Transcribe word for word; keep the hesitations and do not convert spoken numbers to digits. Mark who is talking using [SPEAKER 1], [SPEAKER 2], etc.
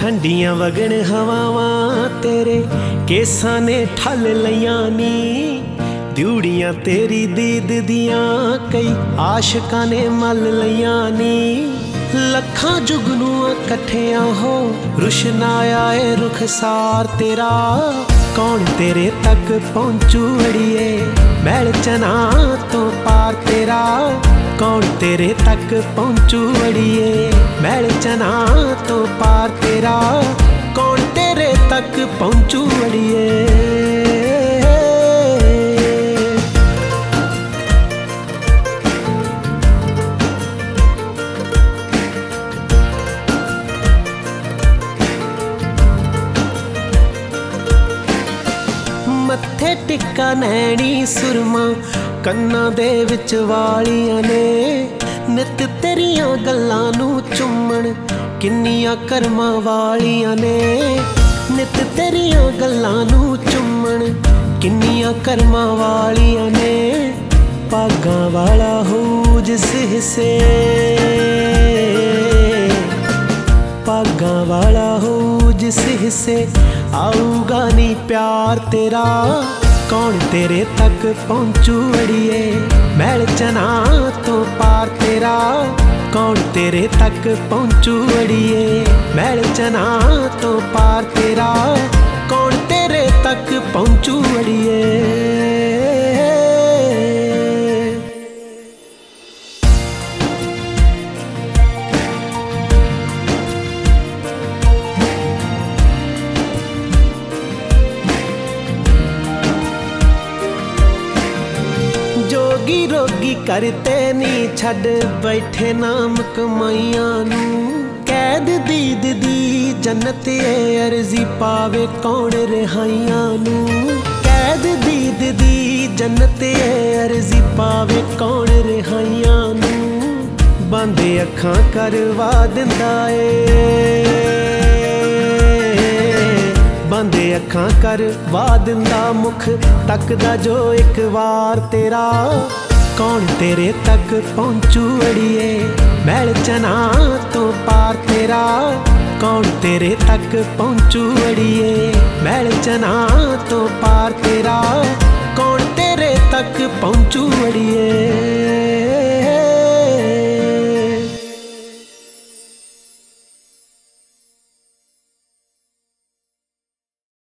[SPEAKER 1] ठंडियां वगण हवावां तेरे केसां ने ठल लईयां नी। दिउड़ियां तेरी दीद दियां कई आशकां ने मल लईयां नी। लखां जुगनुआं कट्ठियां हो रुशनाया ए रुखसार तेरा। कौन तेरे तक पहुंचू अड़िए मैल चना तो पार तेरा। कौन तेरे तक पहुंचू अड़िए मैल चना तो पार तेरा। कौन तेरे तक पहुंचू अड़िए। मत्थे टिक्का नैनी सुरमा कन्ना दे विच वालियां ने। नित तेरियां गल्लां नूं चुम्मण किन्नियां करमां वालियां ने। नित तेरियां गल्लां नूं चुम्मण किन्नियां करमां वालियां ने। भागां वाला हो जिस हिस्से भागां वाला हो जिस हिस्से आऊगा नी प्यार तेरा। कौन तेरे तक पहुंचू अड़िए मैल चना तो पार तेरा। कौन तेरे तक पहुंचू अड़िए मैल चना तो पार तेरा। कौन तेरे तक पहुंचू अड़िए। जोगी रोगी करते नी छड़ बैठे नाम कमाइयां नूं। कैद दीद दी जन्नत ए अर्जी पावे कौन रिहाइयां नूं। कैद दीद दी जन्नत ए अर्जी पावे कौन रिहाइयां नूं। बंद अखां करवा दिंदा ए बंद अखां करवा दिंदा मुख तकदा जो एक वार तेरा। कौन तेरे तक पहुंचू अड़िए मैल चना तो पार तेरा। कौन तेरे तक पहुंचू अड़िए मैल चना तो पार तेरा। कौन तेरे तक पहुंचू अड़िए।